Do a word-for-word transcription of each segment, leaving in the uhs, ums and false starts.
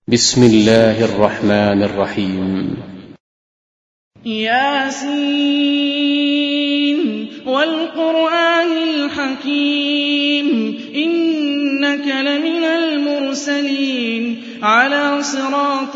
بسم الله الرحمن الرحيم. ياسين والقرآن الحكيم إنك لمن المرسلين على صراط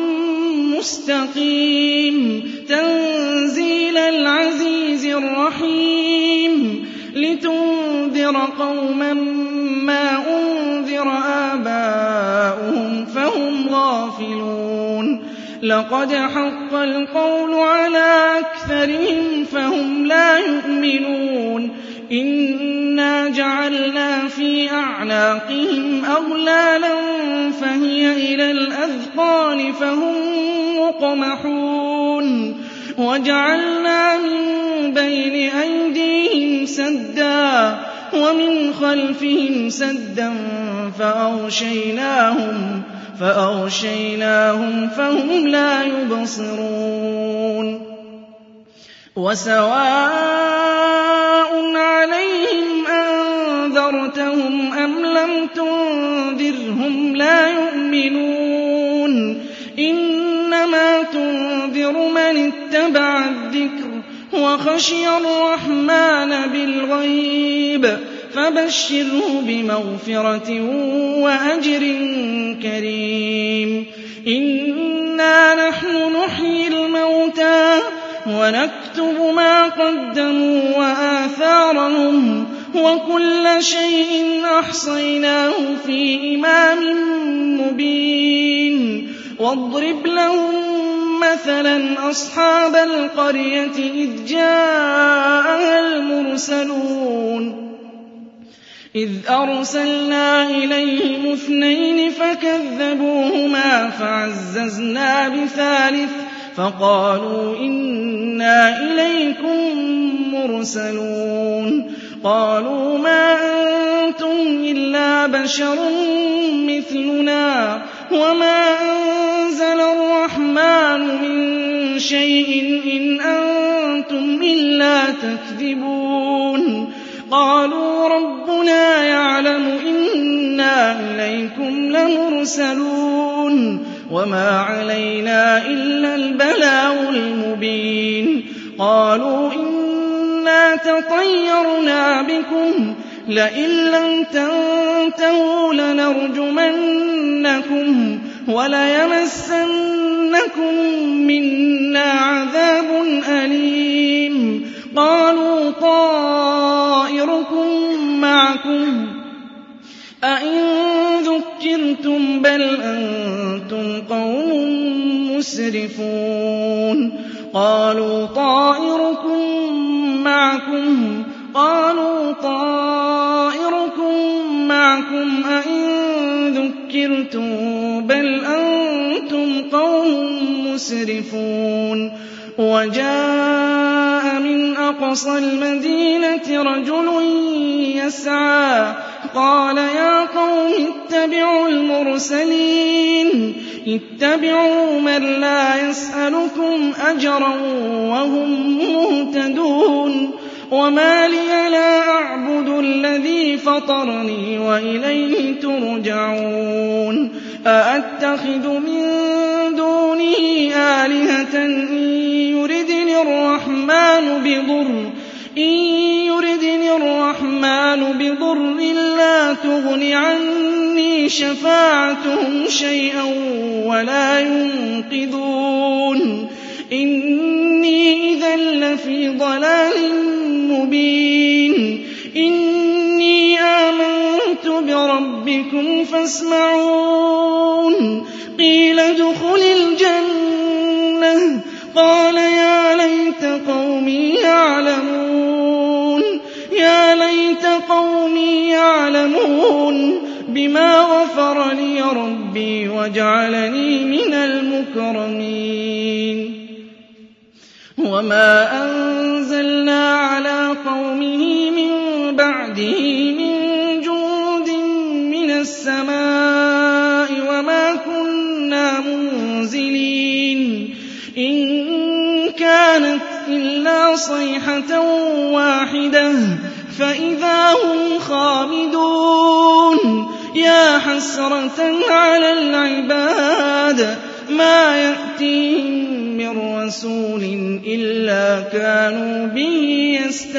مستقيم تنزيل العزيز الرحيم لتنذر قوما ما أنذر آباؤهم فهم غافلون لقد حق القول على أكثرهم فهم لا يؤمنون إنا جعلنا في أعناقهم أغلالا فهي إلى الأذقان فهم مقمحون وجعلنا من بين أيديهم سدا ومن خلفهم سدا فأغشيناهم فأغشيناهم فهم لا يبصرون وسواء عليهم أنذرتهم أم لم تنذرهم لا يؤمنون إنما تنذر من اتبع الذكر وخشي الرحمن بالغيب فبشره بمغفرة وأجر كريم إنا نحن نحيي الموتى ونكتب ما قدموا وآثارهم وكل شيء أحصيناه في إمام مبين واضرب لهم مثلا أصحاب القرية إذ جاءها المرسلون إذ أرسلنا إليهم اثنين فكذبوهما فعززنا بثالث فقالوا إنا إليكم مرسلون قالوا ما أنتم إلا بشر مثلنا وما أنزل الرحمن من شيء إن أنتم إلا تكذبون قالوا ربنا يعلم إنا إليكم لمرسلون وما علينا إلا البلاغ المبين قالوا إنا تطيرنا بكم لئن لم تنتهوا لنرجمنكم وليمسنكم منا عذاب أليم قالوا طائركم معكم أئن ذكرتم بل أنتم قوم مسرفون قالوا طائركم معكم قالوا طائركم معكم أئن ذكرتم بل أنتم قوم مسرفون وجاء من أقصى المدينة رجل يسعى قال يا قوم اتبعوا المرسلين اتبعوا من لا يسألكم أجرا وهم مهتدون وما لي لا أعبد الذي فطرني وإليه ترجعون أأتخذ من دونه آلهة إن يردني الرحمن بضر إن يردني الرحمن بضر لا تغن عني شفاعتهم شيئا ولا ينقذون إني إذا لفي ضلال مبين إني آمنت بربكم فاسمعون قيل ادخل الجنة قال يا ليت قومي يعلمون يا ليت قومي يعلمون بما غفر لي ربي وجعلني من المكرمين وما أنزلنا على قومه من بعده من جند من السماء وما كنا منزلين إن كانت إلا صيحة واحدة فإذا هم خامدون يا حسرة على العباد الْعِبَادِ مَا يَأْتِيهِم مِّن رَّسُولٍ إِلَّا كَانُوا بِهِ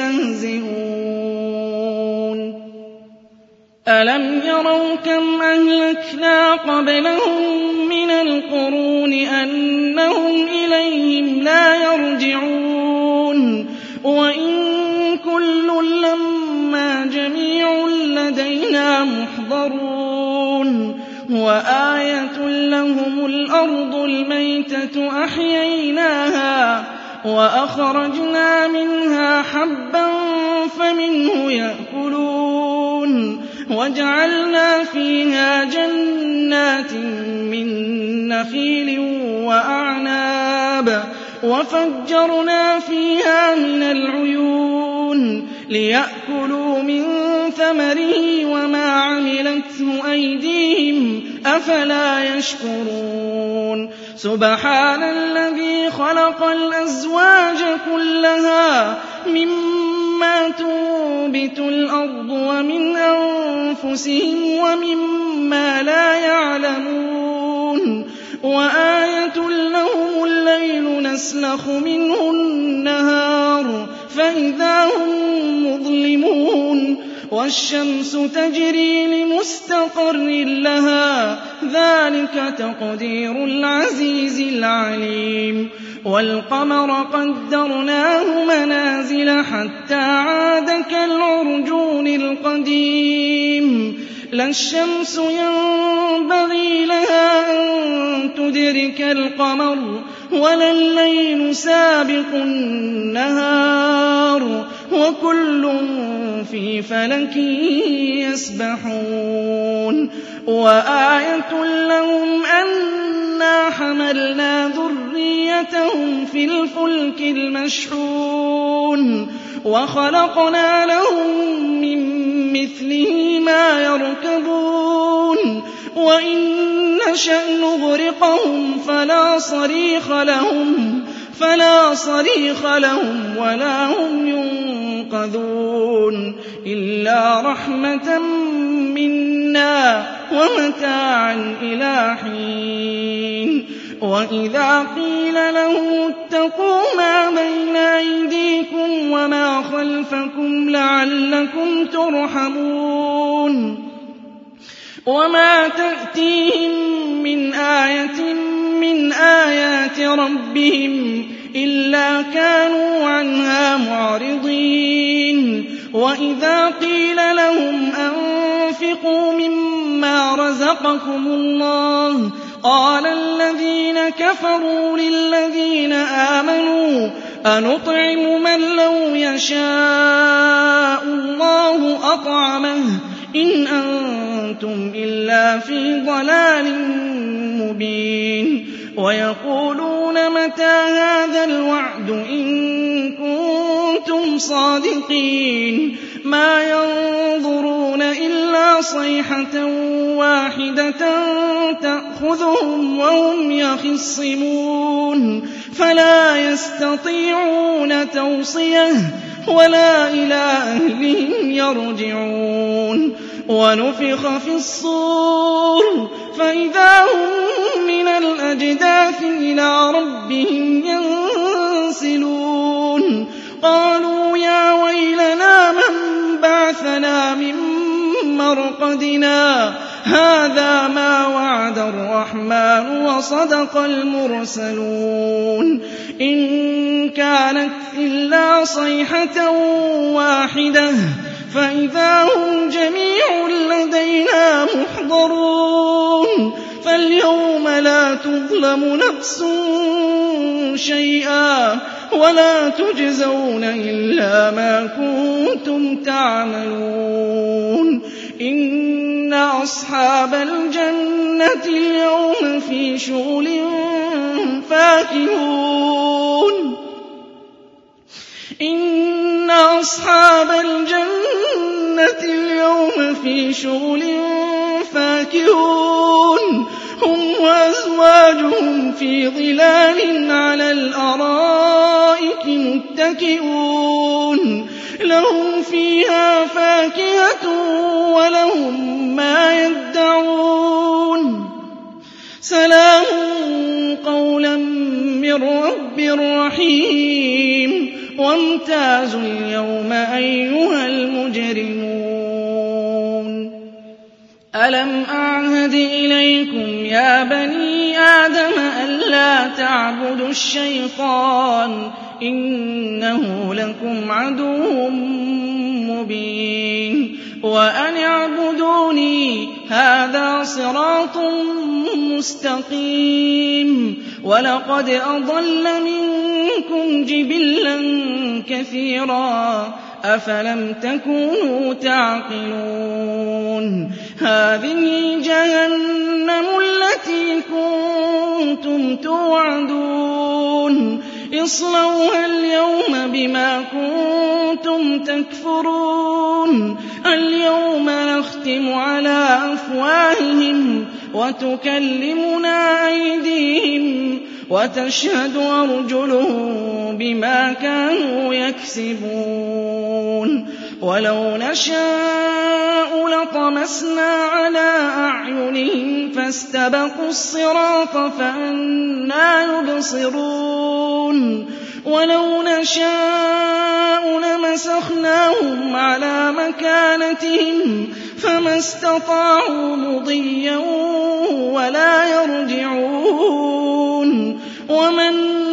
يَسْتَهْزِئُونَ أَلَمْ يَرَوْا كَمْ أَهْلَكْنَا قَبْلَهُم مِّنَ الْقُرُونِ أَنَّهُمْ إِلَيْهِمْ لَا يَرْجِعُونَ وَإِن كُلٌّ لَّمَّا جَمِيعٌ لَّدَيْنَا مُحْضَرُونَ وَآيَةٌ لَّهُمُ الْأَرْضُ الْمَيْتَةُ أَحْيَيْنَاهَا وَأَخْرَجْنَا مِنْهَا حَبًّا فَمِنْهُ يَأْكُلُونَ وَجَعَلْنَا فِيهَا جَنَّاتٍ مِّن نَّخِيلٍ وَأَعْنَابٍ وَفَجَّرْنَا فِيهَا مِنَ الْعُيُونِ لِيَأْكُلُوا مِن ثَمَرِهِ وَمَا عَمِلَتْهُ أَيْدِيهِمْ أَفَلَا يَشْكُرُونَ سُبْحَانَ الَّذِي خَلَقَ الْأَزْوَاجَ كُلَّهَا مِمَّا تُنبِتُ الْأَرْضُ وَمِنْ أَنفُسِهِمْ وَمِمَّا لَا يَعْلَمُونَ وَآيَةٌ لَّهُمُ اللَّيْلُ نَسْلَخُ مِنْهُ النَّهَارَ فَإِذَا هُم مُّظْلِمُونَ وَالشَّمْسُ تَجْرِي لِمُسْتَقَرٍّ لَّهَا ذَٰلِكَ تَقْدِيرُ الْعَزِيزِ الْعَلِيمِ وَالْقَمَرَ قَدَّرْنَاهُ مَنَازِلَ حَتَّىٰ عَادَ كَالْعُرْجُونِ الْقَدِيمِ لَا الشَّمْسُ يَنبَغِي لَهَا أَن تُدْرِكَ الْقَمَرَ وَلَا اللَّيْلُ سَابِقُ النَّهَارِ وَكُلٌّ فِي فَلَكٍ يَسْبَحُونَ وَآيَةٌ لَّهُمْ أَنَّا حَمَلْنَا ذُرِّيَّتَهُمْ فِي الْفُلْكِ الْمَشْحُونِ وَخَلَقْنَا لَهُم مِّن مِّثْلِهِ مَا يَرْكَبُونَ وَإِن نَّشَأْ نُغْرِقْهُمْ فَلَا صَرِيخَ لَهُمْ فَلَا صَرِيخَ لَهُمْ وَلَا هُمْ يُنقَذُونَ إِلَّا رَحْمَةً مِّنَّا وَمَتَاعًا إِلَىٰ حِينٍ وَإِذَا قِيلَ لَهُمُ اتَّقُوا مَا بَيْنَ أَيْدِيكُمْ وَمَا خَلْفَكُمْ لَعَلَّكُمْ تُرْحَمُونَ وَمَا تَأْتِيهِم مِّنْ آيَةٍ مِّنْ آيَاتِ رَبِّهِمْ إِلَّا كَانُوا عَنْهَا مُعْرِضِينَ وَإِذَا قِيلَ لَهُمْ أَنفِقُوا مِمَّا رَزَقَكُمُ اللَّهُ قَالَ الَّذِينَ كَفَرُوا لِلَّذِينَ آمَنُوا أَنُطْعِمُ مَن لَّوْ يَشَاءُ اللَّهُ أَطْعَمَهُ إِنْ أَنتُمْ إِلَّا فِي ضَلَالٍ مُّبِينٍ وَيَقُولُونَ مَتَىٰ هَٰذَا الْوَعْدُ إِن كُنتُمْ صَادِقِينَ مَا يَنظُرُونَ إِلَّا صَيْحَةً وَاحِدَةً تَأْخُذُهُمْ وَهُمْ يَخِصِّمُونَ فَلَا يَسْتَطِيعُونَ تَوْصِيَةً وَلَا إِلَىٰ أَهْلِهِمْ يَرْجِعُونَ وَنُفِخَ فِي الصُّورِ فَإِذَا هُم مِّنَ الْأَجْدَاثِ إِلَىٰ رَبِّهِمْ يَنسِلُونَ قَالُوا يَا وَيْلَنَا مَن بَعَثَنَا مِن مَّرْقَدِنَا هَٰذَا مَا وَعَدَ الرَّحْمَٰنُ وَصَدَقَ الْمُرْسَلُونَ إِن كَانَتْ إِلَّا صَيْحَةً وَاحِدَةً فَإِذَا هُمْ جَمِيعٌ لَّدَيْنَا مُحْضَرُونَ فَالْيَوْمَ لَا تُظْلَمُ نَفْسٌ شَيْئًا وَلَا تُجْزَوْنَ إِلَّا مَا كُنتُمْ تَعْمَلُونَ إِنَّ أَصْحَابَ الْجَنَّةِ الْيَوْمَ فِي شُغُلٍ فَاكِهُونَ إِنَّ أَصْحَابَ الْجَنَّةِ الْيَوْمَ فِي شُغُلٍ فَاكِهُونَ هُمْ وَأَزْوَاجُهُمْ فِي ظِلَالٍ عَلَى الْأَرَائِكِ مُتَّكِئُونَ لَهُمْ فِيهَا فَاكِهَةٌ وَلَهُم مَّا يَدَّعُونَ سلام قولا من رب رحيم وامتازوا اليوم أيها المجرمون ألم أعهد إليكم يا بني آدم ألا تعبدوا الشيطان إنه لكم عدو مبين وأن اعبدوني هذا صراط مستقيم ولقد أضل منكم جبلا كثيرا أفلم تكونوا تعقلون هذه جهنم التي كنتم توعدون اصلوها اليوم بما كنتم تكفرون اليوم نختم على أفواههم وتكلمنا أيديهم وتشهد أرجلهم بما كانوا يكسبون ولو نشاء لطمسنا على أعينهم فاستبقوا الصراط فأنى يبصرون ولو نشاء لمسخناهم على مكانتهم فما استطاعوا مضيا ولا يرجعون ومن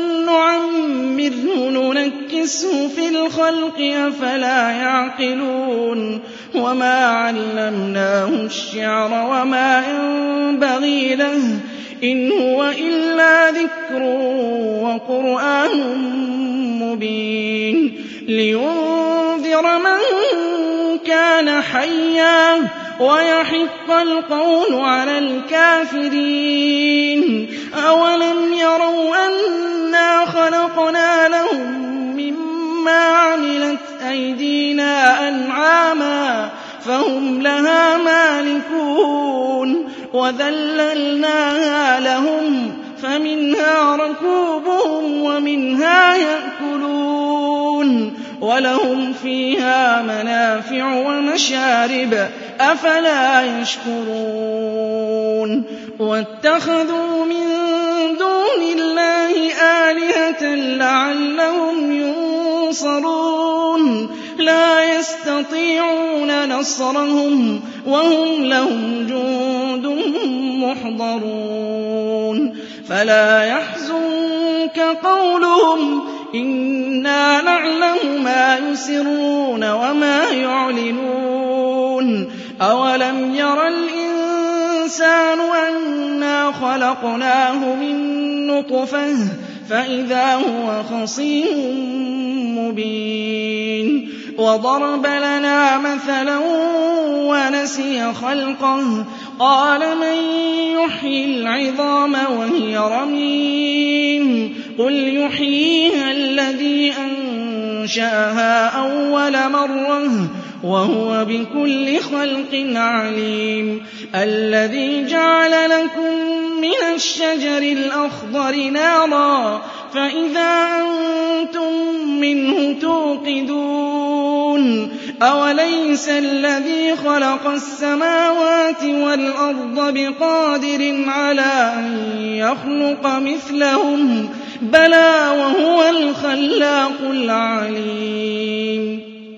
نعمره ننكسه في الخلق أفلا يعقلون وما علمناه الشعر وما ينبغي له إن هو إلا ذكر وقرآن مبين لينذر من كان حيا ويحق القول على الكافرين أولم يروا أنا خلقنا لهم مما عملت أيدينا أنعاما فهم لها مالكون وذللناها لهم فمنها ركوبهم ومنها يأكلون ولهم فيها منافع ومشارب أفلا يشكرون واتخذوا من دون الله آلهة لعلهم ينصرون لا يستطيعون نصرهم وهم لهم جند محضرون فلا يحزنك قولهم إنا نعلم ما يسرون وما يعلنون أولم ير الإنسان أنا خلقناه من نطفة فإذا هو خصيم مبين وضرب لنا مثلا ونسي خلقه قال من يحيي العظام وهي رميم قل يحييها الذي أنشأها أول مرة وهو بكل خلق عليم الذي جعل لكم من الشجر الأخضر نارا فإذا أنتم منه توقدون أوليس الذي خلق السماوات والأرض بقادر على أن يخلق مثلهم بلى وهو الخلاق العليم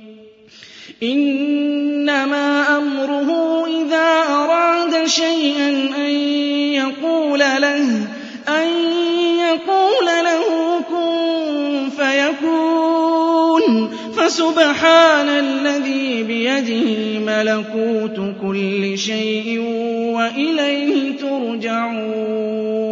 إنما أمره إذا أراد شيئا أن يقول له أن يقول له كن فيكون فسبحان الذي بيده ملكوت كل شيء وإليه ترجعون